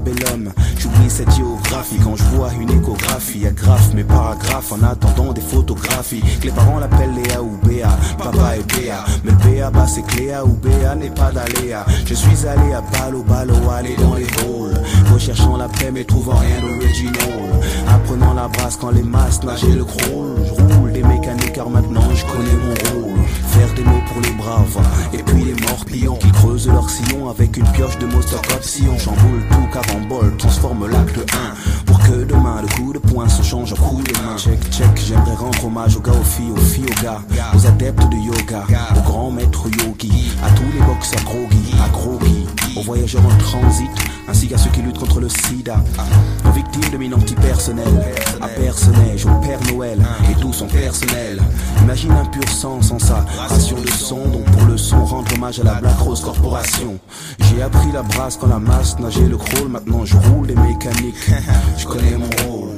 bel homme. J'oublie cette géographie quand je vois une échographie. Agrafe mes paragraphes en attendant des photographies. Que les parents l'appellent Léa ou Béa, papa et Béa. Mais le Béa bah c'est Cléa ou Béa n'est pas d'aléa. Je suis allé à Balo, aller dans les halls, recherchant la paix mais trouvant rien d'original. Apprenant la brasse quand les masses nageaient le crawl. Je roule des mécaniques car maintenant je connais mon rôle. Faire des mots pour les braves et puis les morpions qui creusent leur sillon avec une pioche de Mostocop. Si on chamboule tout carambole, transforme l'acte 1 pour que demain le coup de poing se change en coup de main. Check, check, j'aimerais rendre hommage aux gars, aux filles aux gars, aux adeptes de yoga, aux grands maîtres yogis, à tous les boxeurs groggy, à groggy, aux voyageurs en transit, ainsi qu'à ceux qui luttent contre le sida, aux victimes de mines antipersonnelles, à personnage, au Père Noël et tout son personnel. Imagine un pur sang sans sa ration de son, donc pour le son rendre hommage à la Black Rose Corporation. J'ai appris la brasse quand la masse nageait le crawl, maintenant je roule des mécaniques, je connais mon rôle.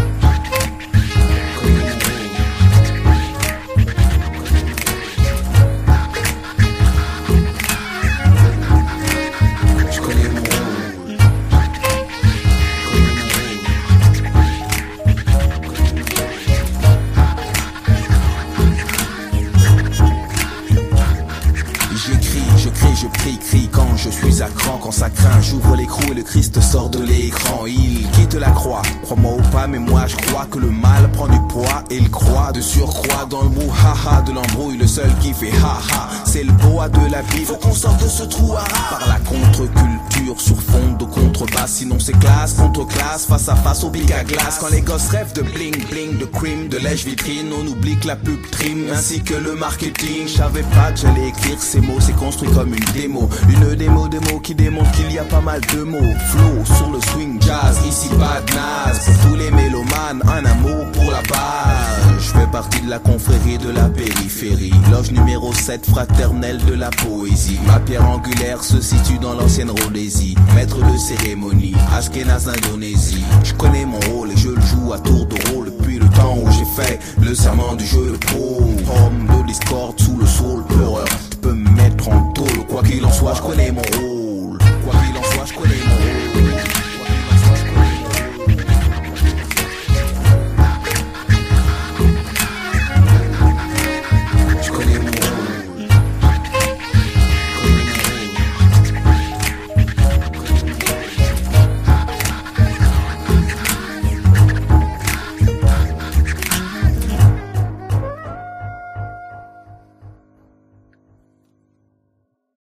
Je crie quand je suis à cran, quand ça craint, j'ouvre l'écrou et le Christ sort de l'écran. Il quitte la croix, crois-moi ou pas, mais moi je crois que le mal prend du poids et il croit de surcroît dans le mot haha de l'embrouille. Le seul qui fait haha, c'est le boa de la vie. Faut qu'on sorte de ce trou à rats par la contre-culture sur fond de contrebasse. Sinon c'est classe contre classe, face à face au bic à glace. Quand les gosses rêvent de bling bling, de cream, de lèche vitrine, on oublie que la pub trim ainsi que le marketing. Je savais pas que j'allais écrire ces mots, c'est construit comme une démo. Une démo qui démontre qu'il y a pas mal de mots. Flow sur le swing jazz, ici pas de naze. Pour tous les mélomanes, un amour pour la base. Je fais partie de la confrérie de la périphérie, loge numéro 7 fraternelle de la poésie. Ma pierre angulaire se situe dans l'ancienne Rhodésie. Maître de cérémonie, Ashkenaz Indonésie. Je connais mon rôle et je le joue à tour de rôle depuis le temps où j'ai fait le serment du jeu de pro. Homme de discorde sous le soul pleureur, tu peux me mettre en tôle. Quoi qu'il en soit, je connais mon rôle. Quoi qu'il en soit, je connais mon rôle.